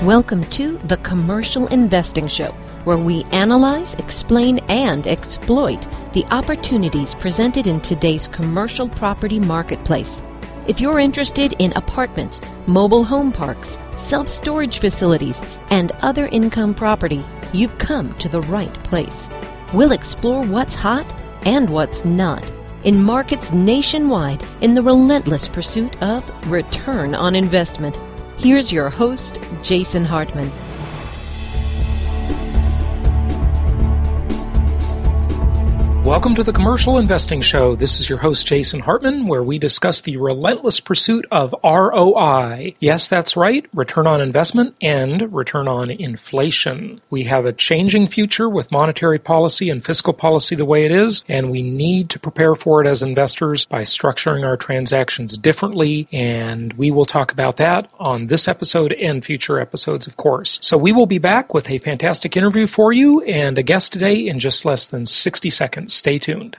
Welcome to The Commercial Investing Show, where we analyze, explain, and exploit the opportunities presented in today's commercial property marketplace. If you're interested in apartments, mobile home parks, self-storage facilities, and other income property, you've come to the right place. We'll explore what's hot and what's not in markets nationwide in the relentless pursuit of return on investment. Here's your host, Jason Hartman. Welcome to the Commercial Investing Show. This is your host, Jason Hartman, where we discuss the relentless pursuit of ROI. Yes, that's right, return on investment and return on inflation. We have a changing future with monetary policy and fiscal policy the way it is, and we need to prepare for it as investors by structuring our transactions differently, and we will talk about that on this episode and future episodes, of course. So we will be back with a fantastic interview for you and a guest today in just less than 60 seconds. Stay tuned.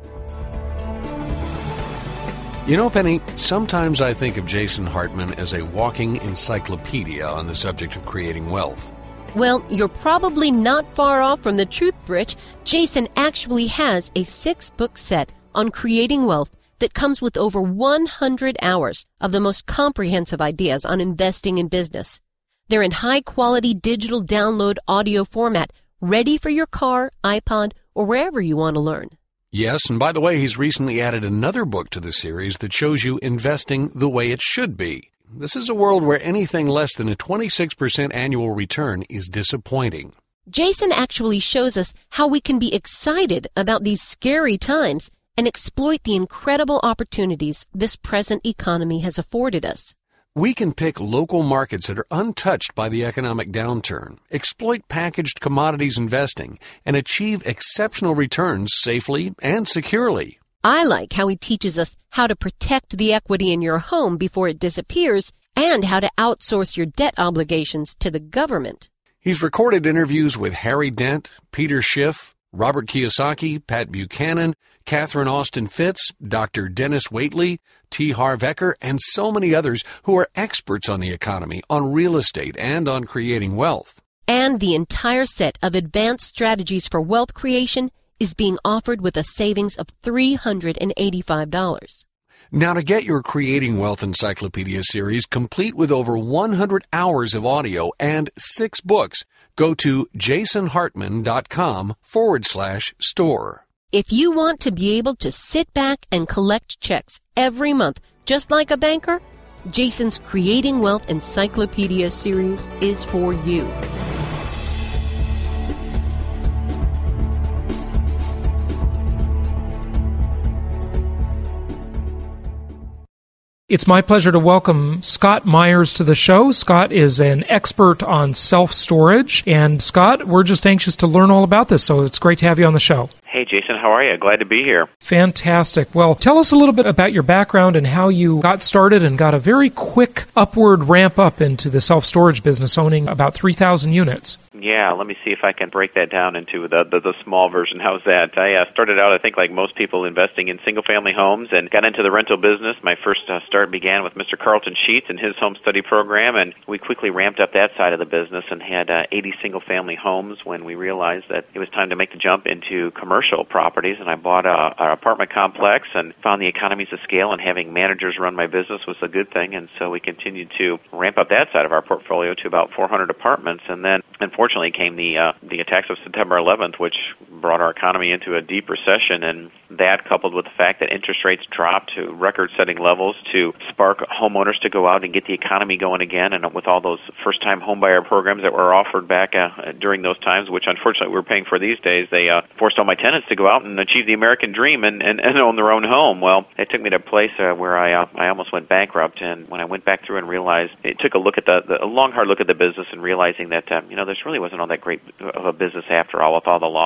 You know, Penny, sometimes I think of Jason Hartman as a walking encyclopedia on the subject of creating wealth. Well, you're probably not far off from the truth, Rich. Jason actually has a 6-book set on creating wealth that comes with over 100 hours of the most comprehensive ideas on investing in business. They're in high-quality digital download audio format, ready for your car, iPod, or wherever you want to learn. Yes, and by the way, he's recently added another book to the series that shows you investing the way it should be. This is a world where anything less than a 26% annual return is disappointing. Jason actually shows us how we can be excited about these scary times and exploit the incredible opportunities this present economy has afforded us. We can pick local markets that are untouched by the economic downturn, exploit packaged commodities investing, and achieve exceptional returns safely and securely. I like how he teaches us how to protect the equity in your home before it disappears and how to outsource your debt obligations to the government. He's recorded interviews with Harry Dent, Peter Schiff, Robert Kiyosaki, Pat Buchanan, Catherine Austin Fitts, Dr. Dennis Waitley, T. Harv Eker, and so many others who are experts on the economy, on real estate, and on creating wealth. And the entire set of advanced strategies for wealth creation is being offered with a savings of $385. Now, to get your Creating Wealth Encyclopedia series complete with over 100 hours of audio and 6 books, go to jasonhartman.com/store. If you want to be able to sit back and collect checks every month, just like a banker, Jason's Creating Wealth Encyclopedia series is for you. It's my pleasure to welcome Scott Myers to the show. Scott is an expert on self-storage. And Scott, we're just anxious to learn all about this, so it's great to have you on the show. Hey, Jason, how are you? Glad to be here. Fantastic. Well, tell us a little bit about your background and how you got started and got a very quick upward ramp up into the self-storage business, owning about 3,000 units. Yeah, let me see if I can break that down into the small version. How's that? I started out, I think, like most people, investing in single-family homes and got into the rental business. My first start began with Mr. Carlton Sheets and his home study program, and we quickly ramped up that side of the business and had 80 single-family homes when we realized that it was time to make the jump into commercial properties. And I bought an apartment complex and found the economies of scale, and having managers run my business was a good thing. And so we continued to ramp up that side of our portfolio to about 400 apartments. And then, unfortunately, came the attacks of September 11th, which brought our economy into a deep recession, and that, coupled with the fact that interest rates dropped to record-setting levels, to spark homeowners to go out and get the economy going again, and with all those first-time homebuyer programs that were offered back during those times, which unfortunately we're paying for these days, they forced all my tenants to go out and achieve the American dream and own their own home. Well, it took me to a place where I almost went bankrupt, and when I went back through and realized, it took a look at a long, hard look at the business and realizing that, this really wasn't all that great of a business after all, with all the losses that I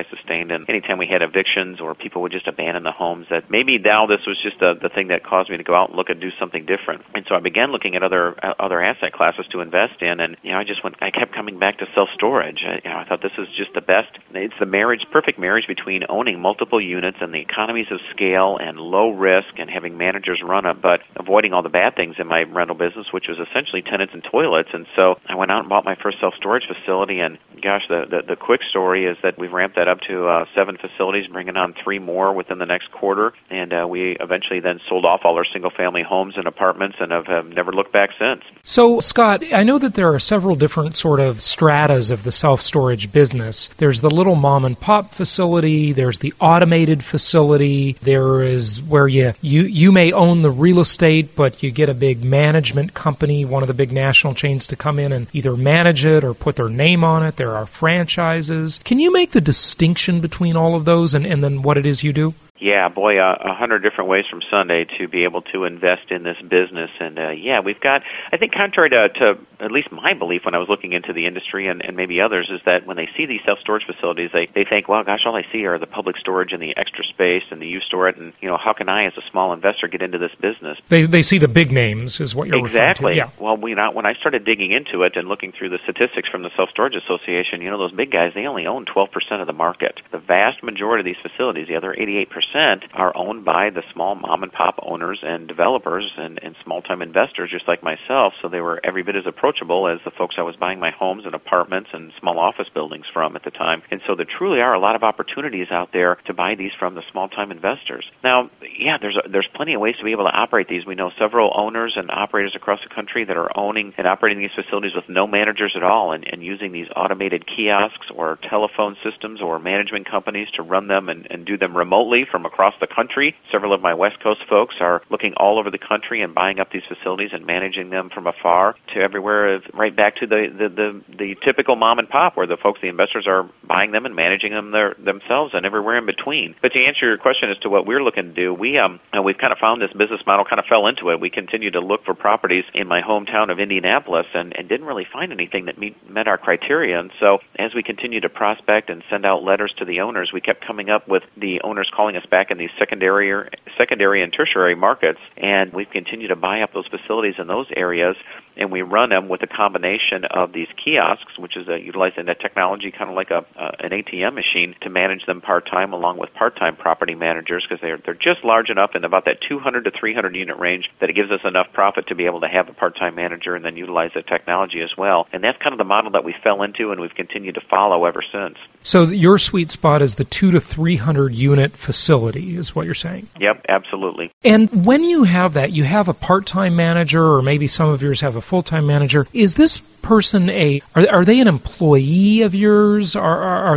sustained. And anytime we had evictions or people would just abandon the homes, that maybe now this was just the thing that caused me to go out and look and do something different. And so I began looking at other asset classes to invest in, and I kept coming back to self-storage. I thought this is just the best. It's the perfect marriage between owning multiple units and the economies of scale and low risk and having managers run it, but avoiding all the bad things in my rental business, which was essentially tenants and toilets. And so I went out and bought my first self-storage facility, and gosh, the quick story is that we've ramped that up to 7 facilities, bringing on 3 more within the next quarter, and we eventually then sold off all our single-family homes and apartments and have never looked back since. So, Scott, I know that there are several different sort of stratas of the self-storage business. There's the little mom-and-pop facility, there's the automated facility, there is where you may own the real estate, but you get a big management company, one of the big national chains, to come in and either manage it or put their name on it. There are franchises. Can you make the distinction between all of those and then what it is you do? Yeah, boy, 100 different ways from Sunday to be able to invest in this business. And, we've got, I think contrary to at least my belief when I was looking into the industry and maybe others, is that when they see these self-storage facilities, they think, well, gosh, all I see are the public storage and the extra space and the U-store it, and, how can I as a small investor get into this business? They see the big names is what you're exactly. referring to. Yeah. Well, when I started digging into it and looking through the statistics from the Self-Storage Association, those big guys, they only own 12% of the market. The vast majority of these facilities, the other 88%, are owned by the small mom-and-pop owners and developers and small-time investors just like myself, so they were every bit as approachable as the folks I was buying my homes and apartments and small office buildings from at the time. And so there truly are a lot of opportunities out there to buy these from the small-time investors. Now, there's plenty of ways to be able to operate these. We know several owners and operators across the country that are owning and operating these facilities with no managers at all and using these automated kiosks or telephone systems or management companies to run them and do them remotely from across the country. Several of my West Coast folks are looking all over the country and buying up these facilities and managing them from afar to everywhere, right back to the typical mom and pop, where the investors are buying them and managing them themselves and everywhere in between. But to answer your question as to what we're looking to do, we've kind of found this business model, kind of fell into it. We continue to look for properties in my hometown of Indianapolis and didn't really find anything that met our criteria. And so as we continue to prospect and send out letters to the owners, we kept coming up with the owners calling us back in these secondary and tertiary markets, and we've continued to buy up those facilities in those areas, and we run them with a combination of these kiosks, which is utilizing that technology kind of like an ATM machine, to manage them part-time along with part-time property managers, because they're just large enough in about that 200 to 300 unit range that it gives us enough profit to be able to have a part-time manager and then utilize that technology as well. And that's kind of the model that we fell into and we've continued to follow ever since. So your sweet spot is the 200 to 300 unit facility, is what you're saying? Yep, absolutely. And when you have that, you have a part-time manager, or maybe some of yours have a full-time manager. Is this person are they an employee of yours? Are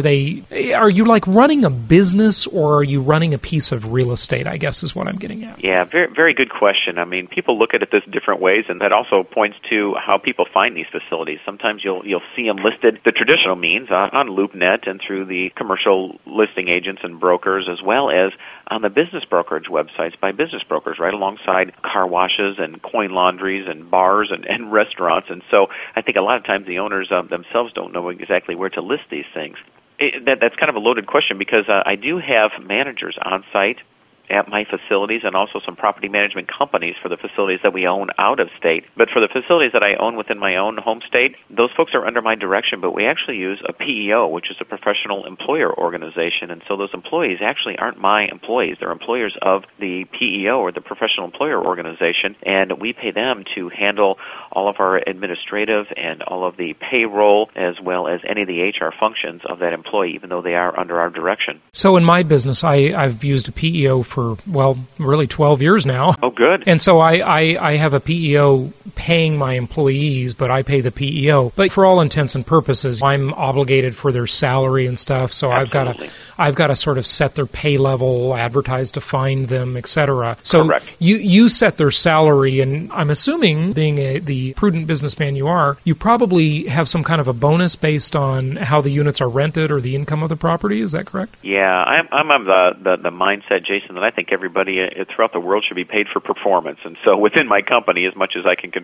you like running a business, or are you running a piece of real estate, I guess is what I'm getting at? Yeah, very, very good question. I mean, people look at it this different ways, and that also points to how people find these facilities. Sometimes you'll see them listed the traditional means on LoopNet and through the commercial listing agents and brokers, as well as on the business brokerage websites by business brokers, right alongside car washes and coin laundries and bars and restaurants. And so I think a lot of times the owners themselves don't know exactly where to list these things. That's kind of a loaded question, because I do have managers on site at my facilities and also some property management companies for the facilities that we own out of state. But for the facilities that I own within my own home state, those folks are under my direction, but we actually use a PEO, which is a professional employer organization. And so those employees actually aren't my employees. They're employers of the PEO, or the professional employer organization, and we pay them to handle all of our administrative and all of the payroll, as well as any of the HR functions of that employee, even though they are under our direction. So in my business, I've used a PEO for, really 12 years now. Oh, good. And so I have a PEO paying my employees, but I pay the PEO. But for all intents and purposes, I'm obligated for their salary and stuff, so Absolutely. I've got to sort of set their pay level, advertise to find them, etc. So Correct. You set their salary, and I'm assuming, being the prudent businessman you are, you probably have some kind of a bonus based on how the units are rented or the income of the property. Is that correct? Yeah, I'm of the mindset, Jason, that I think everybody throughout the world should be paid for performance. And so within my company, as much as I can control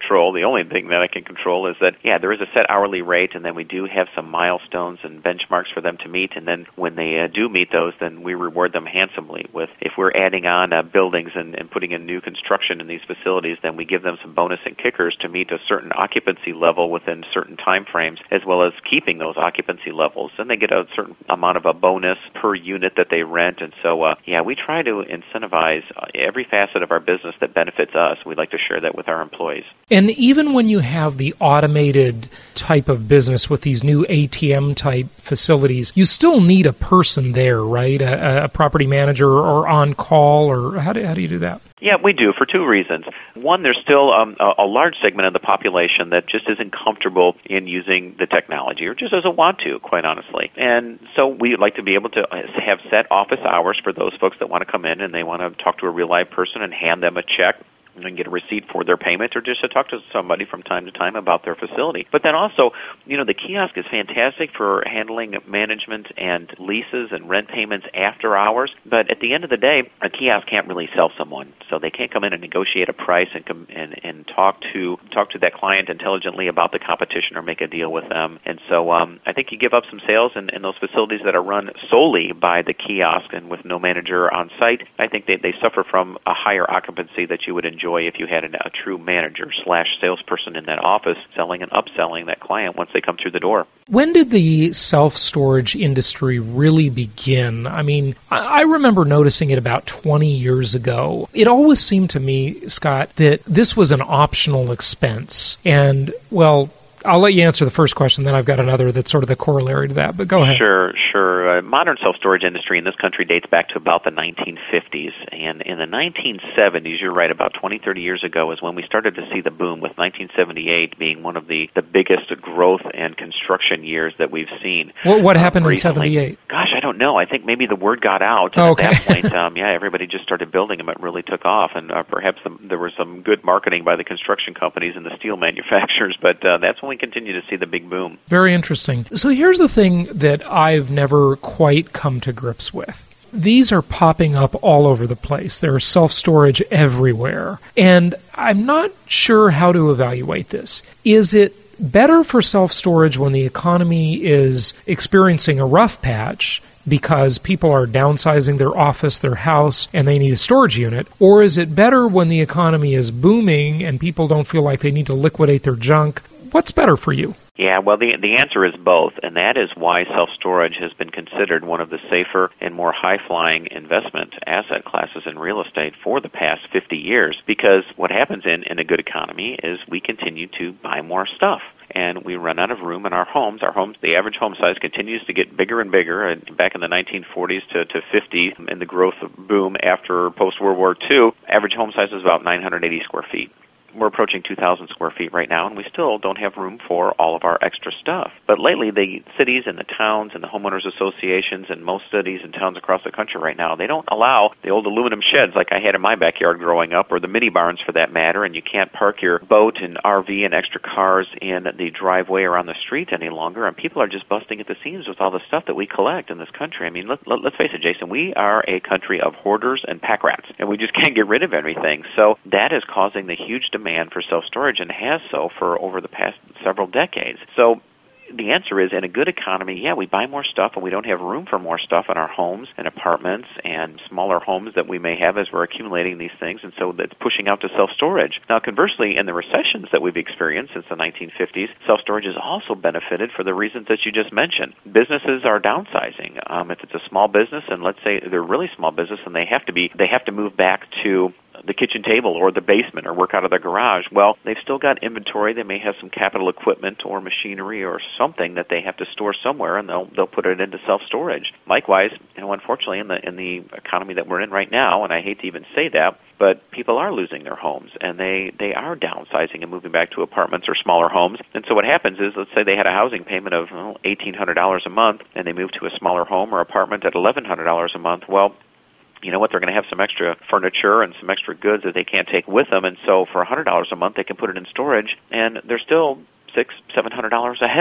control. The only thing that I can control is that, there is a set hourly rate, and then we do have some milestones and benchmarks for them to meet, and then when they do meet those, then we reward them handsomely with, if we're adding on buildings and putting in new construction in these facilities, then we give them some bonus and kickers to meet a certain occupancy level within certain time frames, as well as keeping those occupancy levels. And they get a certain amount of a bonus per unit that they rent. And so, we try to incentivize every facet of our business that benefits us. We'd like to share that with our employees. And even when you have the automated type of business with these new ATM-type facilities, you still need a person there, right? A property manager or on-call, or how do you do that? Yeah, we do, for two reasons. One, there's still a large segment of the population that just isn't comfortable in using the technology or just doesn't want to, quite honestly. And so we like to be able to have set office hours for those folks that want to come in and they want to talk to a real live person and hand them a check and get a receipt for their payment, or just to talk to somebody from time to time about their facility. But then also, the kiosk is fantastic for handling management and leases and rent payments after hours. But at the end of the day, a kiosk can't really sell someone, so they can't come in and negotiate a price and talk to that client intelligently about the competition or make a deal with them. And so I think you give up some sales in those facilities that are run solely by the kiosk and with no manager on site. I think they suffer from a higher occupancy that you would enjoy if you had a true manager/salesperson in that office selling and upselling that client once they come through the door. When did the self-storage industry really begin? I mean, I remember noticing it about 20 years ago. It always seemed to me, Scott, that this was an optional expense. And, well, I'll let you answer the first question, then I've got another that's sort of the corollary to that, but go ahead. Sure. Modern self-storage industry in this country dates back to about the 1950s. And in the 1970s, you're right, about 20, 30 years ago is when we started to see the boom, with 1978 being one of the biggest growth and construction years that we've seen. What happened in 78? Gosh, I don't know. I think maybe the word got out. And at that point, everybody just started building them. It really took off. And perhaps there was some good marketing by the construction companies and the steel manufacturers, but that's when we continue to see the big boom. Very interesting. So here's the thing that I've never quite come to grips with. These are popping up all over the place. There's self-storage everywhere. And I'm not sure how to evaluate this. Is it better for self-storage when the economy is experiencing a rough patch because people are downsizing their office, their house, and they need a storage unit? Or is it better when the economy is booming and people don't feel like they need to liquidate their junk? What's better for you? Yeah, well, the answer is both, and that is why self-storage has been considered one of the safer and more high-flying investment asset classes in real estate for the past 50 years, because what happens in a good economy is we continue to buy more stuff. And we run out of room in our homes. The average home size continues to get bigger and bigger. And back in the 1940s to 50, in the growth boom after post-World War II, average home size was about 980 square feet. We're approaching 2,000 square feet right now, and we still don't have room for all of our extra stuff. But lately, the cities and the towns and the homeowners associations and most cities and towns across the country right now, they don't allow the old aluminum sheds like I had in my backyard growing up, or the mini barns for that matter, and you can't park your boat and RV and extra cars in the driveway or on the street any longer, and people are just busting at the seams with all the stuff that we collect in this country. I mean, let's face it, Jason, we are a country of hoarders and pack rats, and we just can't get rid of everything. So that is causing the huge demand for self-storage, and has so for over the past several decades. So the answer is, in a good economy, we buy more stuff, and we don't have room for more stuff in our homes and apartments and smaller homes that we may have as we're accumulating these things, and so that's pushing out to self-storage. Now, conversely, in the recessions that we've experienced since the 1950s, self-storage has also benefited for the reasons that you just mentioned. Businesses are downsizing. If it's a small business, and let's say they're a really small business, and they have to move back to the kitchen table or the basement or work out of their garage, well, they've still got inventory. They may have some capital equipment or machinery or something that they have to store somewhere, and they'll put it into self-storage. Likewise, unfortunately, in the economy that we're in right now, and I hate to even say that, but people are losing their homes, and they are downsizing and moving back to apartments or smaller homes. And so what happens is, let's say they had a housing payment of $1,800 a month, and they move to a smaller home or apartment at $1,100 a month. Well, you know what, they're going to have some extra furniture and some extra goods that they can't take with them, and so for $100 a month, they can put it in storage, and they're still $600-$700 ahead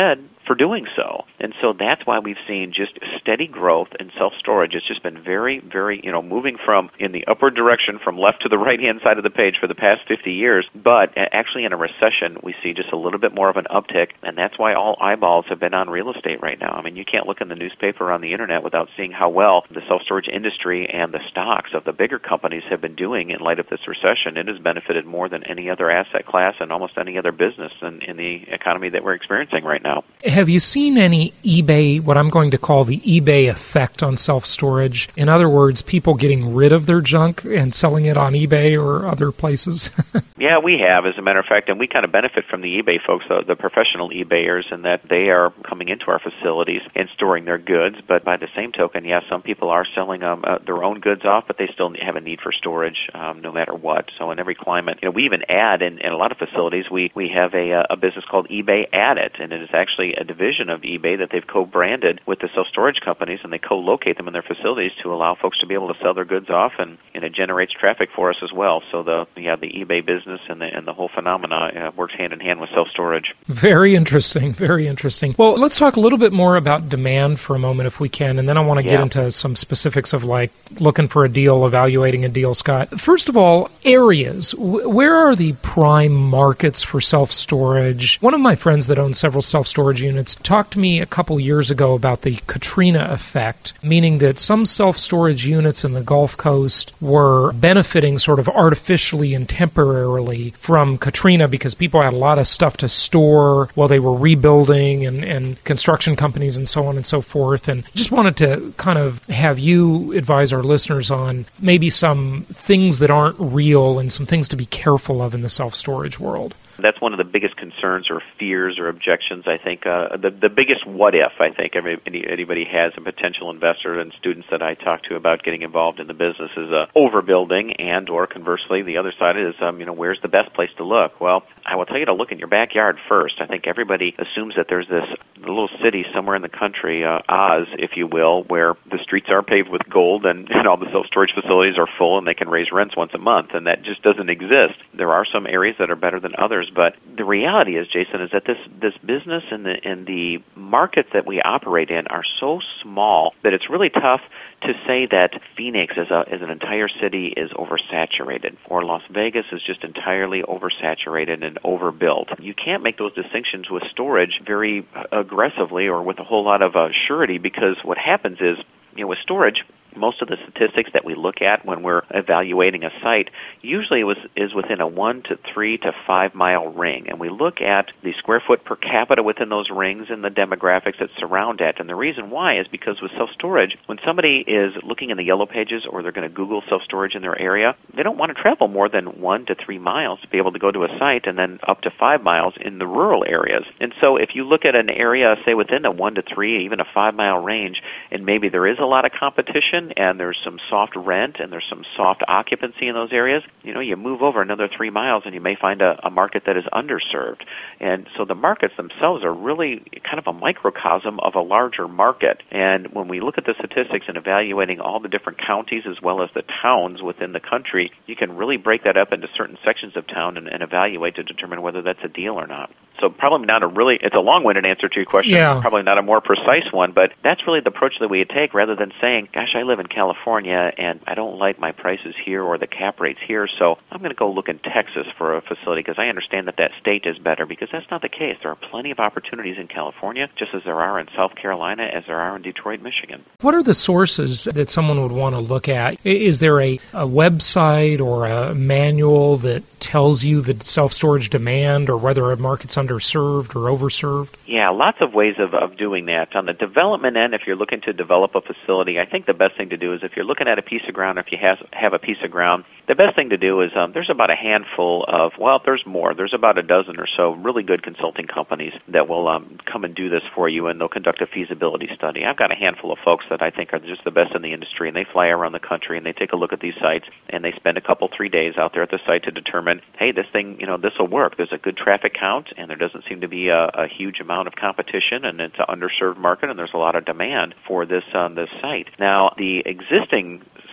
for doing so. And so that's why we've seen just steady growth in self-storage. It's just been very, very, moving from in the upward direction from left to the right-hand side of the page for the past 50 years. But actually in a recession, we see just a little bit more of an uptick, and that's why all eyeballs have been on real estate right now. I mean, you can't look in the newspaper or on the internet without seeing how well the self-storage industry and the stocks of the bigger companies have been doing in light of this recession. It has benefited more than any other asset class and almost any other business in the economy that we're experiencing right now. Have you seen any eBay, what I'm going to call the eBay effect on self-storage? In other words, people getting rid of their junk and selling it on eBay or other places? Yeah, we have, as a matter of fact, and we kind of benefit from the eBay folks, the professional eBayers, in that they are coming into our facilities and storing their goods. But by the same token, yes, some people are selling their own goods off, but they still have a need for storage no matter what. So in every climate, we even add in a lot of facilities, we have a business called eBay Add It, and it is actually a division of eBay that they've co-branded with the self-storage companies, and they co-locate them in their facilities to allow folks to be able to sell their goods off, and it generates traffic for us as well. So the eBay business and the whole phenomena works hand in hand with self-storage. Very interesting, very interesting. Well, let's talk a little bit more about demand for a moment if we can, and then I want to get into some specifics of like looking for a deal, evaluating a deal, Scott. First of all, areas. Where are the prime markets for self-storage? One of my friends that owns several self-storage units talked to me a couple years ago about the Katrina effect, meaning that some self-storage units in the Gulf Coast were benefiting sort of artificially and temporarily from Katrina because people had a lot of stuff to store while they were rebuilding and construction companies and so on and so forth. And just wanted to kind of have you advise our listeners on maybe some things that aren't real and some things to be careful of in the self-storage world. That's one of the biggest concerns or fears or objections, I think. The biggest what-if, I think, anybody has, a potential investor and students that I talk to about getting involved in the business is overbuilding, and or conversely, the other side is, where's the best place to look? Well, I will tell you to look in your backyard first. I think everybody assumes that there's this little city somewhere in the country, Oz, if you will, where the streets are paved with gold and all the self-storage facilities are full and they can raise rents once a month, and that just doesn't exist. There are some areas that are better than others, but the reality is, Jason, is that this business and the markets that we operate in are so small that it's really tough to say that Phoenix as an entire city is oversaturated, or Las Vegas is just entirely oversaturated and overbuilt. You can't make those distinctions with storage very aggressively or with a whole lot of surety, because what happens is, with storage, most of the statistics that we look at when we're evaluating a site usually is within a 1 to 3 to 5 mile ring, and we look at the square foot per capita within those rings and the demographics that surround it. And the reason why is because with self-storage, when somebody is looking in the yellow pages or they're going to Google self-storage in their area, they don't want to travel more than 1 to 3 miles to be able to go to a site, and then up to 5 miles in the rural areas. And so if you look at an area, say within a 1 to 3, even a 5 mile range, and maybe there is a lot of competition and there's some soft rent and there's some soft occupancy in those areas, you move over another 3 miles and you may find a market that is underserved. And so the markets themselves are really kind of a microcosm of a larger market. And when we look at the statistics and evaluating all the different counties as well as the towns within the country, you can really break that up into certain sections of town and evaluate to determine whether that's a deal or not. So probably not it's a long-winded answer to your question, probably not a more precise one, but that's really the approach that we take, rather than saying, gosh, I live in California and I don't like my prices here or the cap rates here, so I'm going to go look in Texas for a facility because I understand that state is better, because that's not the case. There are plenty of opportunities in California, just as there are in South Carolina, as there are in Detroit, Michigan. What are the sources that someone would want to look at? Is there a website or a manual that tells you the self-storage demand or whether a market's underserved or overserved? Yeah, lots of ways of doing that. On the development end, if you're looking to develop a facility, I think the best thing to do is, if you're looking at a piece of ground, if you have a piece of ground, the best thing to do is there's about a handful of, there's more. There's about a dozen or so really good consulting companies that will come and do this for you, and they'll conduct a feasibility study. I've got a handful of folks that I think are just the best in the industry, and they fly around the country and they take a look at these sites, and they spend a couple, 3 days out there at the site to determine, hey, this thing, this will work. There's a good traffic count, and there doesn't seem to be a huge amount of competition, and it's an underserved market, and there's a lot of demand for this site. Now, the existing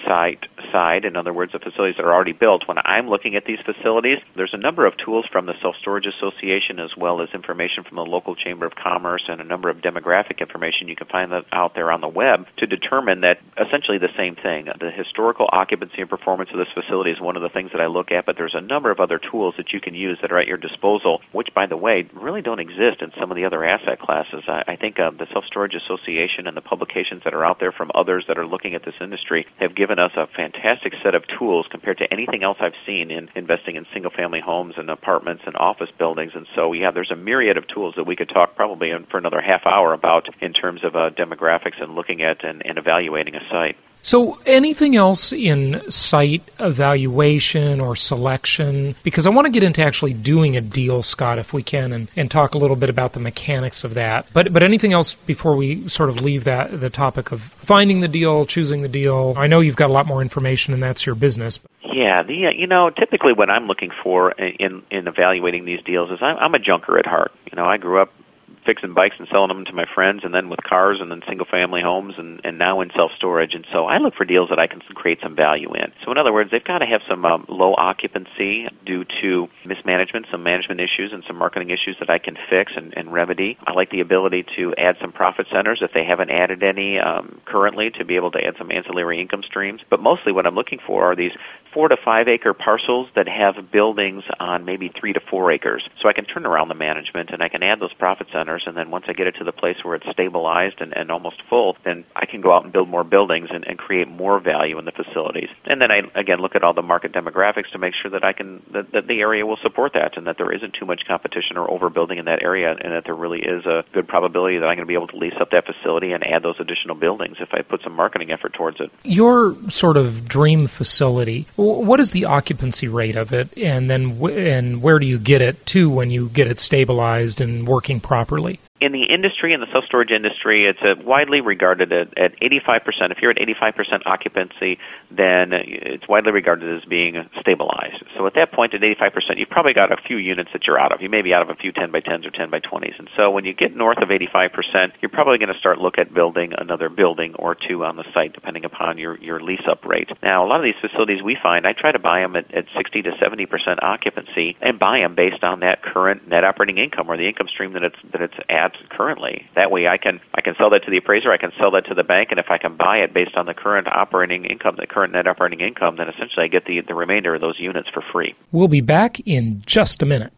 site side, in other words, the facilities that are already built, when I'm looking at these facilities, there's a number of tools from the Self-Storage Association as well as information from the local Chamber of Commerce and a number of demographic information you can find that out there on the web to determine that essentially the same thing. The historical occupancy and performance of this facility is one of the things that I look at, but there's a number of other tools that you can use that are at your disposal, which, by the way, really don't exist in some of the other asset classes. I think the Self-Storage Association and the publications that are out there from others that are looking at this industry have given us a fantastic set of tools compared to anything else I've seen in investing in single-family homes and apartments and office buildings. And so, there's a myriad of tools that we could talk probably for another half hour about in terms of demographics and looking at and evaluating a site. So anything else in site evaluation or selection? Because I want to get into actually doing a deal, Scott, if we can, and talk a little bit about the mechanics of that. But anything else before we sort of leave the topic of finding the deal, choosing the deal? I know you've got a lot more information, and that's your business. Yeah, typically what I'm looking for in evaluating these deals is I'm a junker at heart. I grew up fixing bikes and selling them to my friends, and then with cars, and then single-family homes, and now in self-storage. And so I look for deals that I can create some value in. So in other words, they've got to have some low occupancy due to mismanagement, some management issues, and some marketing issues that I can fix and remedy. I like the ability to add some profit centers if they haven't added any currently, to be able to add some ancillary income streams. But mostly what I'm looking for are these 4 to 5 acre parcels that have buildings on maybe 3 to 4 acres. So I can turn around the management and I can add those profit centers, and then once I get it to the place where it's stabilized and almost full, then I can go out and build more buildings and create more value in the facilities. And then I, again, look at all the market demographics to make sure that that the area will support that, and that there isn't too much competition or overbuilding in that area, and that there really is a good probability that I'm going to be able to lease up that facility and add those additional buildings if I put some marketing effort towards it. Your sort of dream facility, what is the occupancy rate of it, and then and where do you get it to when you get it stabilized and working properly? In the industry, in the self-storage industry, it's widely regarded at 85%. If you're at 85% occupancy, then it's widely regarded as being stabilized. So at that point, at 85%, you've probably got a few units that you're out of. You may be out of a few 10 by 10s or 10 by 20s. And so when you get north of 85%, you're probably going to start look at building another building or two on the site, depending upon your lease-up rate. Now, a lot of these facilities we find, I try to buy them at 60 to 70% occupancy and buy them based on that current net operating income or the income stream that it's at currently. That way I can sell that to the appraiser, I can sell that to the bank, and if I can buy it based on the current operating income, the current net operating income, then essentially I get the remainder of those units for free. We'll be back in just a minute.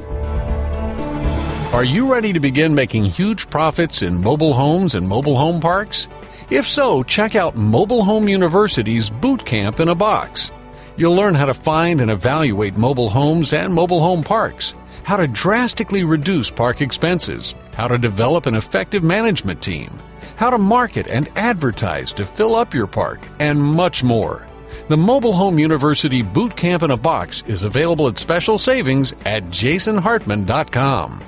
Are you ready to begin making huge profits in mobile homes and mobile home parks? If so, check out Mobile Home University's Boot Camp in a Box. You'll learn how to find and evaluate mobile homes and mobile home parks, how to drastically reduce park expenses, how to develop an effective management team, how to market and advertise to fill up your park, and much more. The Mobile Home University Boot Camp in a Box is available at special savings at jasonhartman.com.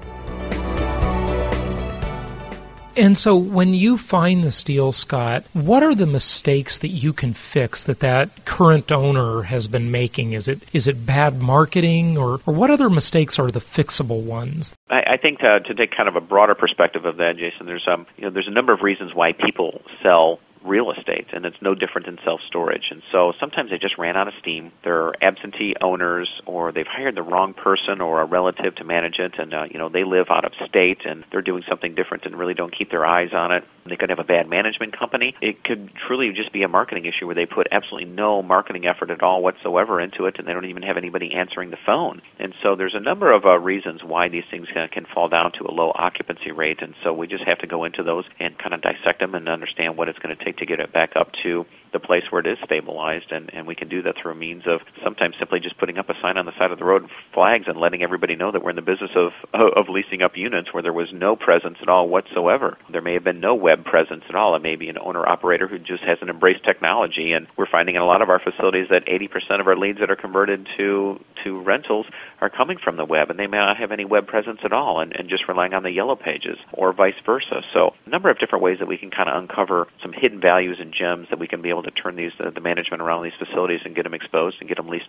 And so when you find this deal, Scott, what are the mistakes that you can fix that current owner has been making? Is it bad marketing, or what other mistakes are the fixable ones? I think to take kind of a broader perspective of that, Jason, there's a number of reasons why people sell real estate, and it's no different in self-storage. And so sometimes they just ran out of steam. They're absentee owners, or they've hired the wrong person or a relative to manage it, and they live out of state and they're doing something different and really don't keep their eyes on it. They could have a bad management company. It could truly just be a marketing issue where they put absolutely no marketing effort at all whatsoever into it, and they don't even have anybody answering the phone. And so there's a number of reasons why these things can fall down to a low occupancy rate, and so we just have to go into those and kind of dissect them and understand what it's going to take to get it back up to the place where it is stabilized, and we can do that through a means of sometimes simply just putting up a sign on the side of the road, flags, and letting everybody know that we're in the business of leasing up units where there was no presence at all whatsoever. There may have been no web presence at all. It may be an owner-operator who just hasn't embraced technology, and we're finding in a lot of our facilities that 80% of our leads that are converted to rentals are coming from the web, and they may not have any web presence at all and just relying on the yellow pages, or vice versa. So a number of different ways that we can kind of uncover some hidden values and gems that we can be able to turn the management around these facilities and get them exposed and get them leased up.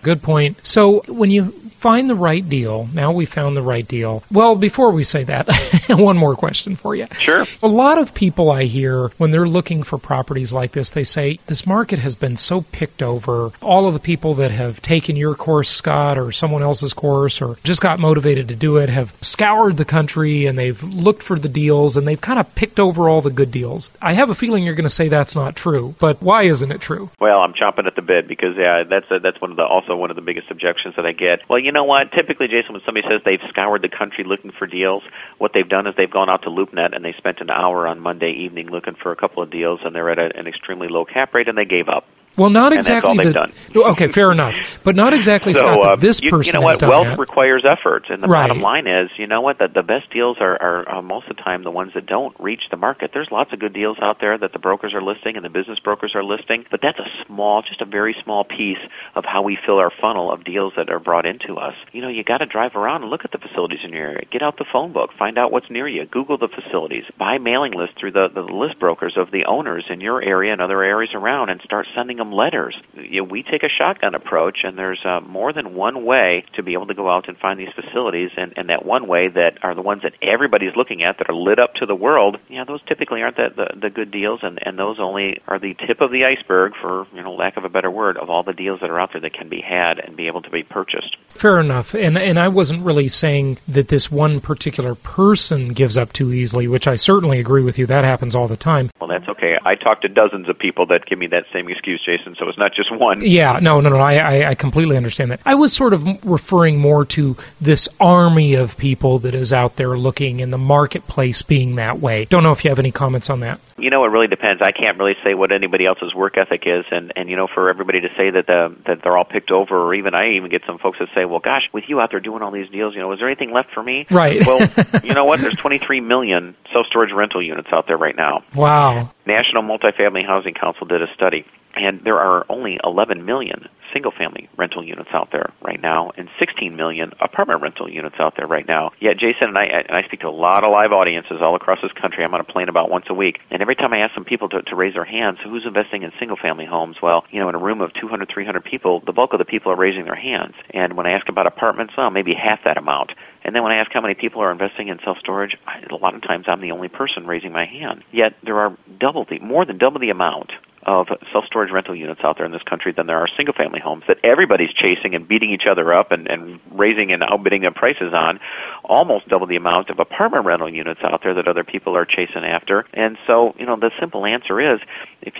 Good point. So when you find the right deal, now we found the right deal. Well, before we say that, one more question for you. Sure. A lot of people I hear when they're looking for properties like this, they say, this market has been so picked over. All of the people that have taken your course, Scott, or someone else's course, or just got motivated to do it, have scoured the country and they've looked for the deals and they've kind of picked over all the good deals. I have a feeling you're going to say that's not true, but why isn't it true? Well, I'm chomping at the bit because that's one of the biggest objections that I get. Well, you know what? Typically, Jason, when somebody says they've scoured the country looking for deals, what they've done is they've gone out to LoopNet and they spent an hour on Monday evening looking for a couple of deals, and they're at an extremely low cap rate, and they gave up. Well, not exactly. And that's all they've done. Okay, fair enough. But not exactly, so, Scott, that this person you know what? has done Wealth that. requires effort, and the Right. bottom line is, you know what? The best deals are most of the time the ones that don't reach the market. There's lots of good deals out there that the brokers are listing and the business brokers are listing, but that's just a very small piece of how we fill our funnel of deals that are brought into us. You know, you got to drive around and look at the facilities in your area. Get out the phone book. Find out what's near you. Google the facilities. Buy mailing lists through the list brokers of the owners in your area and other areas around, and start sending them letters. We take a shotgun approach, and there's more than one way to be able to go out and find these facilities, and that one way that are the ones that everybody's looking at that are lit up to the world, those typically aren't the good deals, and those only are the tip of the iceberg, for lack of a better word, of all the deals that are out there that can be had and be able to be purchased. Fair enough. And I wasn't really saying that this one particular person gives up too easily, which I certainly agree with you. That happens all the time. Well, that's okay. I talk to dozens of people that give me that same excuse, Jason, so it's not just one. Yeah, no. I completely understand that. I was sort of referring more to this army of people that is out there looking, and the marketplace being that way. Don't know if you have any comments on that. It really depends. I can't really say what anybody else's work ethic is, and for everybody to say that they're all picked over, or I even get some folks that say, well, gosh, with you out there doing all these deals, is there anything left for me? Right. Well, you know what? There's 23 million self-storage rental units out there right now. Wow. National Multifamily Housing Council did a study, and there are only 11 million single-family rental units out there right now, and 16 million apartment rental units out there right now. Yet, Jason and I speak to a lot of live audiences all across this country. I'm on a plane about once a week, and every time I ask some people to raise their hands, who's investing in single-family homes? Well, in a room of 200, 300 people, the bulk of the people are raising their hands. And when I ask about apartments, well, maybe half that amount. And then when I ask how many people are investing in self-storage, a lot of times I'm the only person raising my hand. Yet there are more than double the amount of self-storage rental units out there in this country than there are single-family homes that everybody's chasing and beating each other up and raising and outbidding their prices on. Almost double the amount of apartment rental units out there that other people are chasing after. And so, the simple answer is,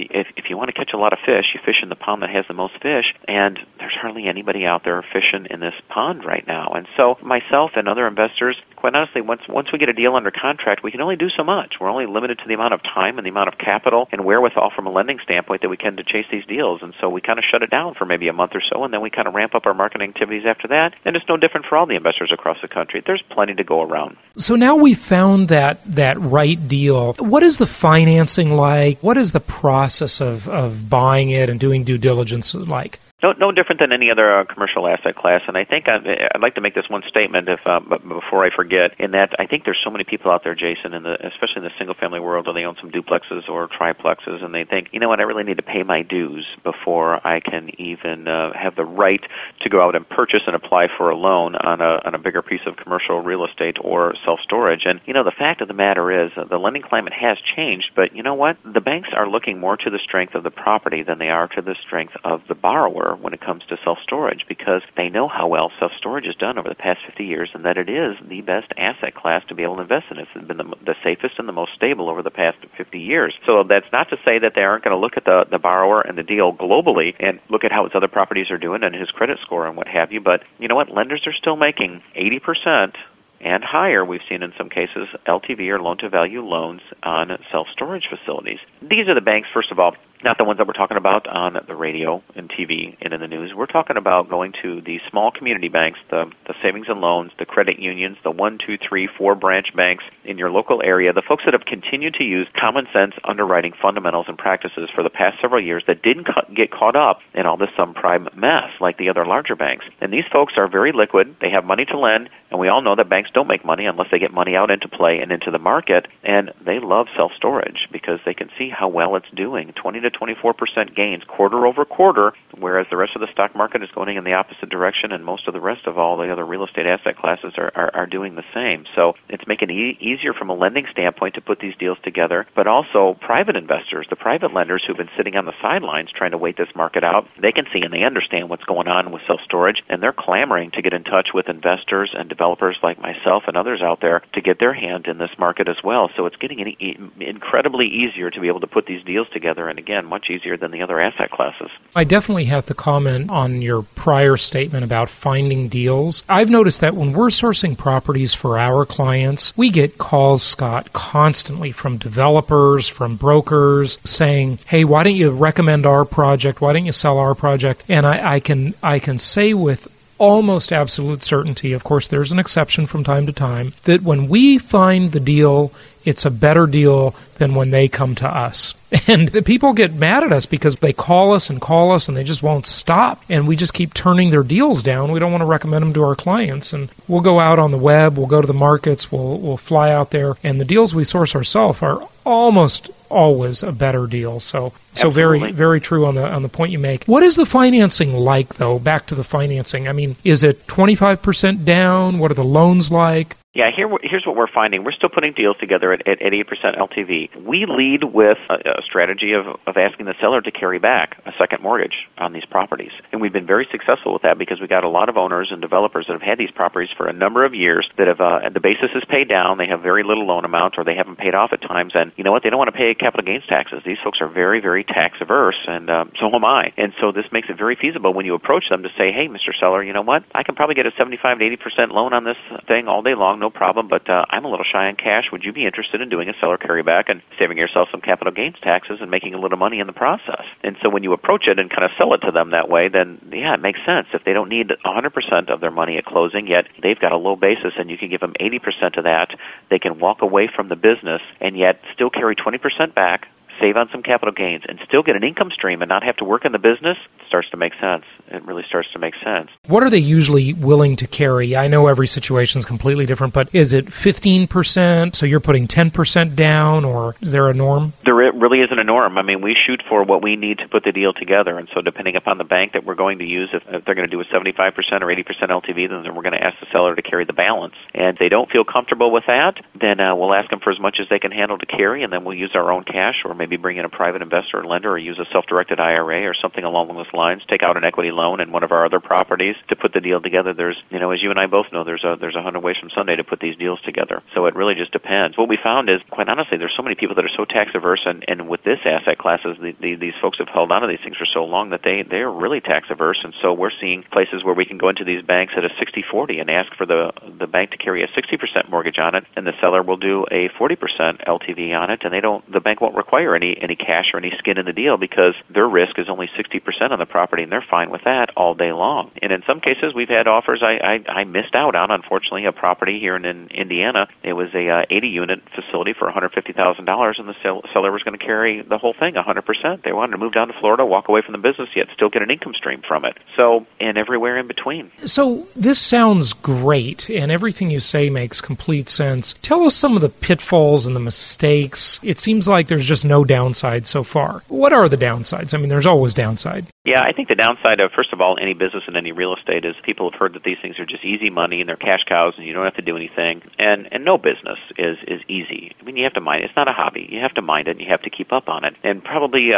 if you want to catch a lot of fish, you fish in the pond that has the most fish, and there's hardly anybody out there fishing in this pond right now. And so myself and other investors, quite honestly, once we get a deal under contract, we can only do so much. We're only limited to the amount of time and the amount of capital and wherewithal from a lending standpoint that we can to chase these deals. And so we kind of shut it down for maybe a month or so, and then we kind of ramp up our marketing activities after that. And it's no different for all the investors across the country. There's plenty to go around. So now we've found that right deal. What is the financing like? What is the process of buying it and doing due diligence like? No different than any other commercial asset class, and I think I'd like to make this one statement before I forget, in that I think there's so many people out there, Jason, especially in the single-family world, where they own some duplexes or triplexes, and they think, I really need to pay my dues before I can even have the right to go out and purchase and apply for a loan on a bigger piece of commercial real estate or self-storage. And, the fact of the matter is the lending climate has changed, but you know what? The banks are looking more to the strength of the property than they are to the strength of the borrower when it comes to self-storage, because they know how well self-storage has done over the past 50 years and that it is the best asset class to be able to invest in. It's been the safest and the most stable over the past 50 years. So that's not to say that they aren't going to look at the borrower and the deal globally and look at how his other properties are doing and his credit score and what have you. But you know what? Lenders are still making 80% and higher, we've seen in some cases, LTV or loan-to-value loans on self-storage facilities. These are the banks, first of all, not the ones that we're talking about on the radio and TV and in the news. We're talking about going to the small community banks, the savings and loans, the credit unions, the 1, 2, 3, 4 branch banks in your local area, the folks that have continued to use common sense underwriting fundamentals and practices for the past several years that didn't get caught up in all this subprime mess like the other larger banks. And these folks are very liquid. They have money to lend, and we all know that banks don't make money unless they get money out into play and into the market, and they love self-storage because they can see how well it's doing. 20 to 24% gains quarter over quarter whereas the rest of the stock market is going in the opposite direction, and most of the rest of all the other real estate asset classes are doing the same. So it's making it easier from a lending standpoint to put these deals together, but also private investors, the private lenders who've been sitting on the sidelines trying to wait this market out, they can see and they understand what's going on with self-storage, and they're clamoring to get in touch with investors and developers like myself and others out there to get their hand in this market as well. So it's getting incredibly easier to be able to put these deals together, and again, much easier than the other asset classes. I definitely have to comment on your prior statement about finding deals. I've noticed that when we're sourcing properties for our clients, we get calls, Scott, constantly from developers, from brokers saying, hey, why don't you recommend our project? Why don't you sell our project? And I can say with almost absolute certainty, of course there's an exception from time to time, that when we find the deal, it's a better deal than when they come to us. And the people get mad at us because they call us and they just won't stop. And we just keep turning their deals down. We don't want to recommend them to our clients. And we'll go out on the web, we'll go to the markets, we'll fly out there. And the deals we source ourselves are almost always a better deal. So very, very true on the point you make. What is the financing like, though? Back to the financing. I mean, is it 25% down? What are the loans like? Yeah, here's what we're finding. We're still putting deals together at 8% LTV. We lead with a strategy of asking the seller to carry back a second mortgage on these properties. And we've been very successful with that because we got a lot of owners and developers that have had these properties for a number of years that have the basis is paid down, they have very little loan amount, or they haven't paid off at times. And you know what? They don't want to pay capital gains taxes. These folks are very, very tax averse, and so am I. And so this makes it very feasible when you approach them to say, hey, Mr. Seller, you know what? I can probably get a 75 to 80% loan on this thing all day long, no problem, but I'm a little shy on cash. Would you be interested in doing a seller carryback and saving yourself some capital gains taxes and making a little money in the process? And so when you approach it and kind of sell it to them that way, then yeah, it makes sense. If they don't need 100% of their money at closing, yet they've got a low basis and you can give them 80% of that, they can walk away from the business and yet still carry 20% back, save on some capital gains, and still get an income stream and not have to work in the business, it starts to make sense. It really starts to make sense. What are they usually willing to carry? I know every situation is completely different, but is it 15%, so you're putting 10% down, or is there a norm? There really isn't a norm. I mean, we shoot for what we need to put the deal together, and so depending upon the bank that we're going to use, if they're going to do a 75% or 80% LTV, then we're going to ask the seller to carry the balance. And if they don't feel comfortable with that, then we'll ask them for as much as they can handle to carry, and then we'll use our own cash, or maybe bring in a private investor or lender, or use a self-directed IRA or something along those lines, take out an equity loan in one of our other properties to put the deal together. There's, as you and I both know, there's 100 ways from Sunday to put these deals together. So it really just depends. What we found is, quite honestly, there's so many people that are so tax averse, and with this asset classes, these folks have held on to these things for so long that they're really tax averse. And so we're seeing places where we can go into these banks at a 60-40 and ask for the bank to carry a 60% mortgage on it, and the seller will do a 40% LTV on it, and the bank won't require any cash or any skin in the deal because their risk is only 60% on the property, and they're fine with that all day long. And in some cases, we've had offers I missed out on, unfortunately, a property here in Indiana. It was a 80-unit facility for $150,000, and the seller was going to carry the whole thing 100%. They wanted to move down to Florida, walk away from the business, yet still get an income stream from it. So, and everywhere in between. So this sounds great, and everything you say makes complete sense. Tell us some of the pitfalls and the mistakes. It seems like there's just no downside so far. What are the downsides? I mean, there's always downside. Yeah, I think the downside of, first of all, any business and any real estate is people have heard that these things are just easy money and they're cash cows and you don't have to do anything. And no business is easy. I mean, you have to mind it. It's not a hobby. You have to mind it and you have to keep up on it. And probably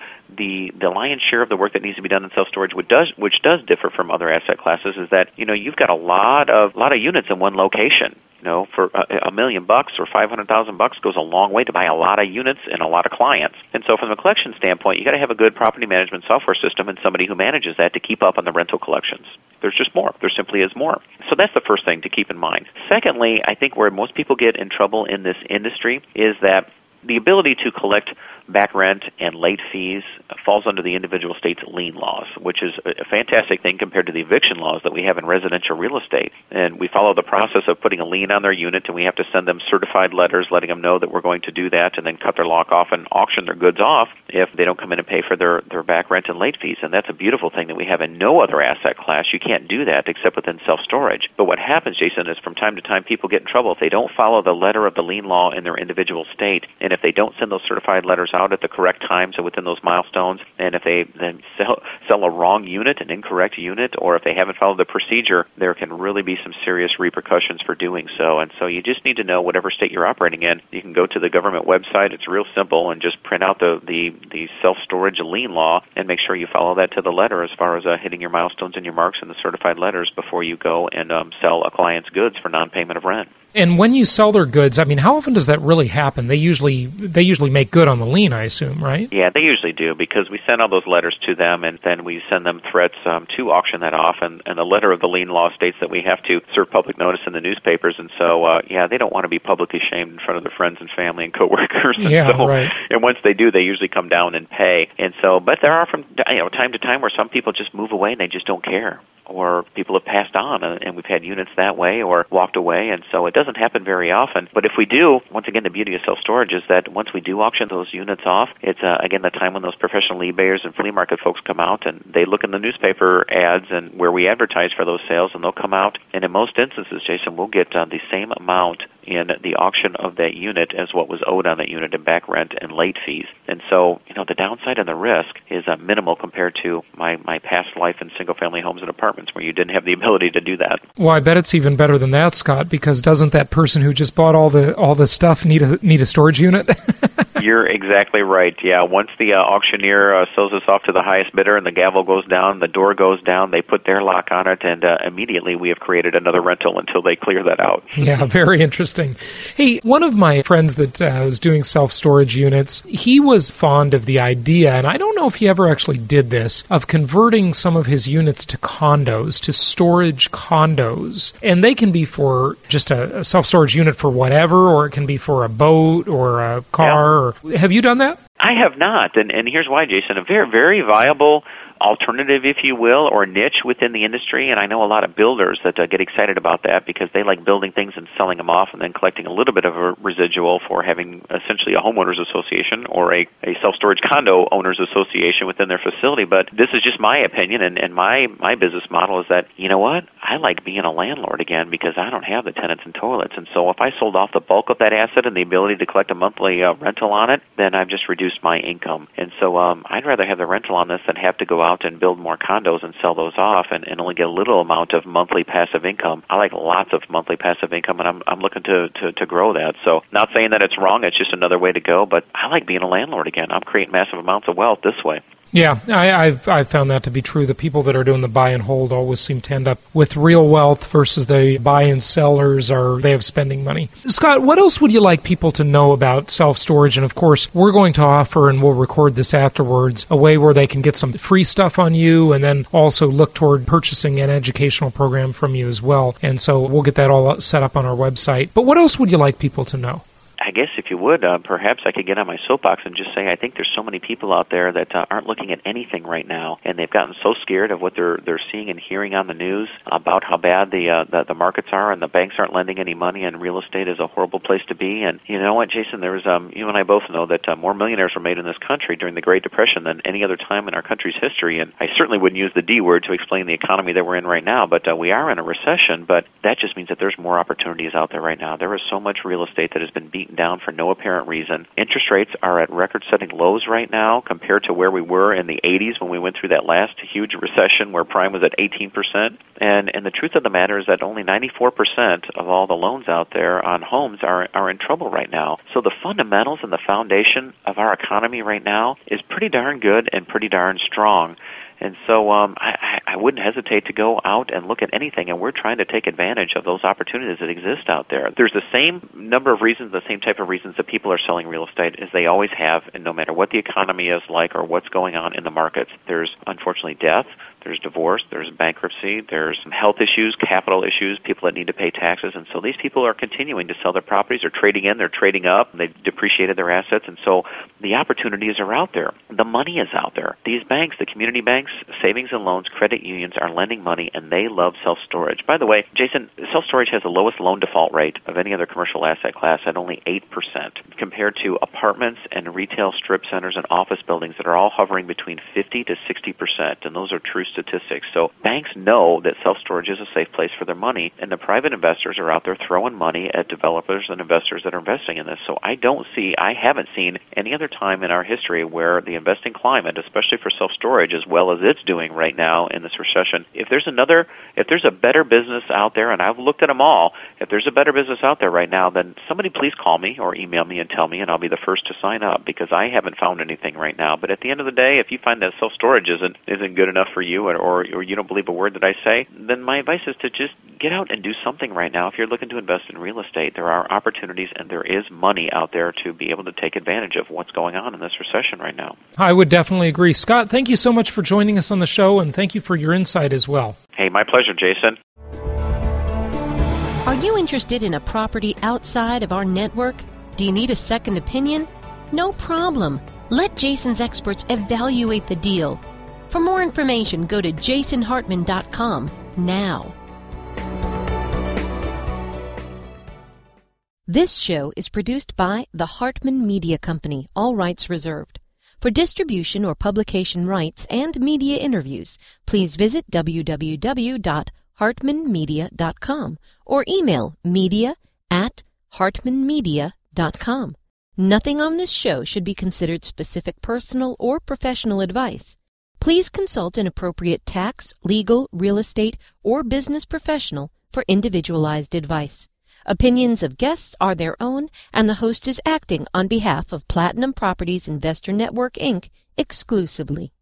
the lion's share of the work that needs to be done in self-storage, which does differ from other asset classes, is that, you've got a lot of units in one location. For $1 million or $500,000 goes a long way to buy a lot of units and a lot of clients. And so from the collection standpoint, you got to have a good property management software system and somebody who manages that to keep up on the rental collections. There's just more. There simply is more. So that's the first thing to keep in mind. Secondly, I think where most people get in trouble in this industry is that the ability to collect back rent and late fees falls under the individual state's lien laws, which is a fantastic thing compared to the eviction laws that we have in residential real estate. And we follow the process of putting a lien on their unit, and we have to send them certified letters letting them know that we're going to do that, and then cut their lock off and auction their goods off if they don't come in and pay for their back rent and late fees. And that's a beautiful thing that we have in no other asset class. You can't do that except within self-storage. But what happens, Jason, is from time to time people get in trouble if they don't follow the letter of the lien law in their individual state. And if they don't send those certified letters out at the correct time, so within those milestones, and if they then sell a wrong unit, an incorrect unit, or if they haven't followed the procedure, there can really be some serious repercussions for doing so. And so you just need to know whatever state you're operating in. You can go to the government website. It's real simple, and just print out the self-storage lien law and make sure you follow that to the letter as far as hitting your milestones and your marks and the certified letters before you go and sell a client's goods for non-payment of rent. And when you sell their goods, I mean, how often does that really happen? They usually make good on the lien, I assume, right? Yeah, they usually do, because we send all those letters to them, and then we send them threats to auction that off. And the letter of the lien law states that we have to serve public notice in the newspapers. And so, they don't want to be publicly shamed in front of their friends and family and coworkers. Yeah, right. And once they do, they usually come down and pay. And so, but there are from time to time where some people just move away and they just don't care, or people have passed on, and we've had units that way or walked away, and so it doesn't happen very often. But if we do, once again, the beauty of self-storage is that once we do auction those units off, it's, again, the time when those professional eBayers and flea market folks come out, and they look in the newspaper ads and where we advertise for those sales, and they'll come out, and in most instances, Jason, we'll get the same amount in the auction of that unit as what was owed on that unit in back rent and late fees. And so, the downside and the risk is minimal compared to my past life in single-family homes and apartments where you didn't have the ability to do that. Well, I bet it's even better than that, Scott, because doesn't that person who just bought all the stuff need a storage unit? You're exactly right. Yeah, once the auctioneer sells us off to the highest bidder and the gavel goes down, the door goes down, they put their lock on it, and immediately we have created another rental until they clear that out. Yeah, very interesting. Hey, one of my friends that was doing self-storage units, he was fond of the idea, and I don't know if he ever actually did this, of converting some of his units to condos, to storage condos. And they can be for just a self-storage unit for whatever, or it can be for a boat or a car. Yeah. Have you done that? I have not, and here's why, Jason. A very, very viable alternative, if you will, or niche within the industry, and I know a lot of builders that get excited about that because they like building things and selling them off and then collecting a little bit of a residual for having essentially a homeowners association or a self-storage condo owners association within their facility. But this is just my opinion, and my business model is that, you know what, I like being a landlord again because I don't have the tenants and toilets, and so if I sold off the bulk of that asset and the ability to collect a monthly rental on it, then I've just reduced my income. And so I'd rather have the rental on this than have to go out and build more condos and sell those off and only get a little amount of monthly passive income. I like lots of monthly passive income, and I'm looking to grow that. So not saying that it's wrong, it's just another way to go, but I like being a landlord again. I'm creating massive amounts of wealth this way. Yeah, I've found that to be true. The people that are doing the buy and hold always seem to end up with real wealth versus the buy and sellers they have spending money. Scott, what else would you like people to know about self-storage? And of course, we're going to offer, and we'll record this afterwards, a way where they can get some free stuff on you and then also look toward purchasing an educational program from you as well. And so we'll get that all set up on our website. But what else would you like people to know? I guess if you would, perhaps I could get on my soapbox and just say I think there's so many people out there that aren't looking at anything right now, and they've gotten so scared of what they're seeing and hearing on the news about how bad the markets are, and the banks aren't lending any money, and real estate is a horrible place to be. And you know what, Jason? There was you and I both know that more millionaires were made in this country during the Great Depression than any other time in our country's history. And I certainly wouldn't use the D word to explain the economy that we're in right now, but we are in a recession. But that just means that there's more opportunities out there right now. There is so much real estate that has been beaten down for no apparent reason. Interest rates are at record-setting lows right now compared to where we were in the 80s when we went through that last huge recession where prime was at 18%. And the truth of the matter is that only 94% of all the loans out there on homes are in trouble right now. So the fundamentals and the foundation of our economy right now is pretty darn good and pretty darn strong. And so I wouldn't hesitate to go out and look at anything, and we're trying to take advantage of those opportunities that exist out there. There's the same number of reasons, the same type of reasons that people are selling real estate as they always have, and no matter what the economy is like or what's going on in the markets. There's, unfortunately, death. There's divorce, there's bankruptcy, there's health issues, capital issues, people that need to pay taxes, and so these people are continuing to sell their properties. They're trading in, they're trading up, they've depreciated their assets, and so the opportunities are out there. The money is out there. These banks, the community banks, savings and loans, credit unions are lending money, and they love self-storage. By the way, Jason, self-storage has the lowest loan default rate of any other commercial asset class at only 8%, compared to apartments and retail strip centers and office buildings that are all hovering between 50 to 60%, and those are true statistics. So banks know that self-storage is a safe place for their money, and the private investors are out there throwing money at developers and investors that are investing in this. So I haven't seen any other time in our history where the investing climate, especially for self-storage, as well as it's doing right now in this recession, if there's a better business out there, and I've looked at them all, if there's a better business out there right now, then somebody please call me or email me and tell me, and I'll be the first to sign up, because I haven't found anything right now. But at the end of the day, if you find that self-storage isn't good enough for you, or you don't believe a word that I say, then my advice is to just get out and do something right now. If you're looking to invest in real estate, there are opportunities and there is money out there to be able to take advantage of what's going on in this recession right now. I would definitely agree. Scott, thank you so much for joining us on the show, and thank you for your insight as well. Hey, my pleasure, Jason. Are you interested in a property outside of our network? Do you need a second opinion? No problem. Let Jason's experts evaluate the deal. For more information, go to jasonhartman.com now. This show is produced by the Hartman Media Company, all rights reserved. For distribution or publication rights and media interviews, please visit www.hartmanmedia.com or email media@hartmanmedia.com. Nothing on this show should be considered specific personal or professional advice. Please consult an appropriate tax, legal, real estate, or business professional for individualized advice. Opinions of guests are their own, and the host is acting on behalf of Platinum Properties Investor Network, Inc. exclusively.